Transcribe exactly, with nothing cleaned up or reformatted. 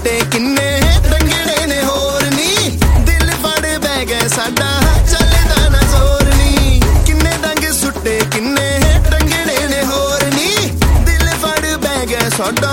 ਸੁੱਟੇ ਕਿੰਨੇ ਰੰਗੜੇ ਨੇ ਹੋਰ ਨੀ ਦਿਲ ਫੜ ਬਹਿ ਗਏ ਸਾਡਾ ਚੱਲਦਾ ਨਾ ਜ਼ੋਰ ਨੀ ਕਿੰਨੇ ਡੰਗ ਸੁੱਟੇ ਕਿੰਨੇ ਰੰਗੜੇ ਨੇ ਹੋਰ ਨੀ ਦਿਲ ਫੜ ਬਹਿ ਗਏ ਸਾਡਾ